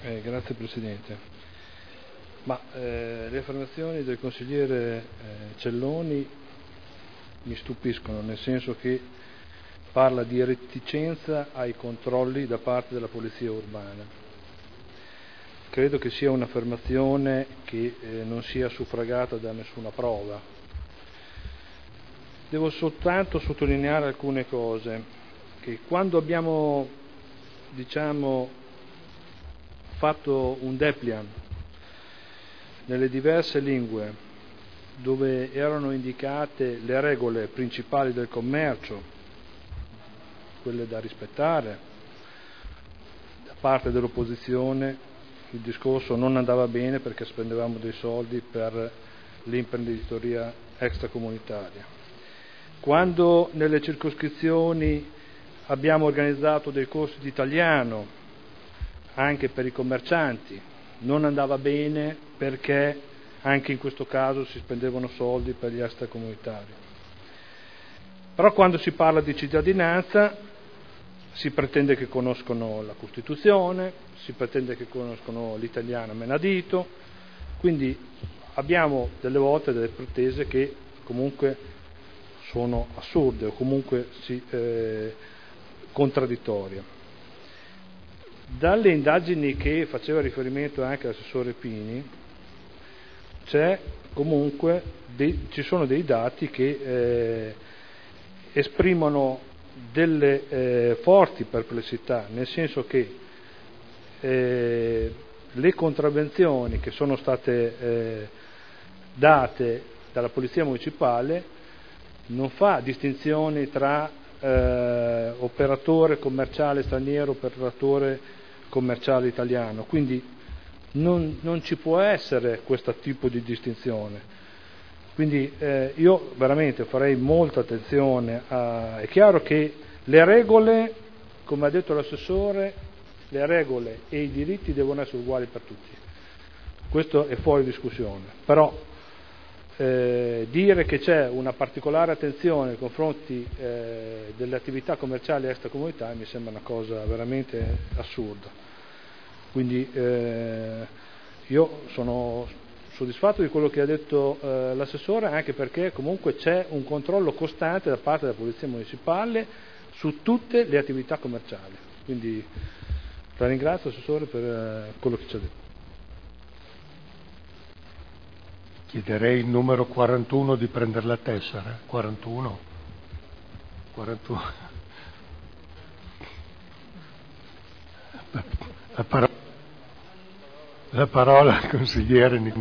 Grazie Presidente. Le affermazioni del consigliere Celloni mi stupiscono, nel senso che parla di reticenza ai controlli da parte della Polizia Urbana. Credo che sia un'affermazione che non sia suffragata da nessuna prova. Devo soltanto sottolineare alcune cose, che quando abbiamo, fatto un dépliant nelle diverse lingue dove erano indicate le regole principali del commercio, quelle da rispettare, da parte dell'opposizione il discorso non andava bene perché spendevamo dei soldi per l'imprenditoria extracomunitaria. Quando nelle circoscrizioni abbiamo organizzato dei corsi di italiano anche per i commercianti, non andava bene perché anche in questo caso si spendevano soldi per gli extracomunitari. Però quando si parla di cittadinanza si pretende che conoscono la Costituzione, si pretende che conoscono l'italiano a menadito, quindi abbiamo delle volte delle pretese che comunque sono assurde o comunque contraddittorie. Dalle indagini che faceva riferimento anche l'assessore Pini ci sono dei dati che esprimono delle forti perplessità, nel senso che le contravvenzioni che sono state date dalla Polizia Municipale non fa distinzioni tra operatore commerciale straniero, operatore commerciale italiano, quindi non ci può essere questo tipo di distinzione. Quindi io veramente farei molta attenzione è chiaro che le regole, come ha detto l'assessore, le regole e i diritti devono essere uguali per tutti, questo è fuori discussione, però dire che c'è una particolare attenzione nei confronti delle attività commerciali extracomunitarie mi sembra una cosa veramente assurda. Quindi io sono soddisfatto di quello che ha detto l'assessore, anche perché comunque c'è un controllo costante da parte della Polizia Municipale su tutte le attività commerciali. Quindi la ringrazio Assessore per quello che ci ha detto. Chiederei il numero 41 di prendere la tessera. 41. La parola al consigliere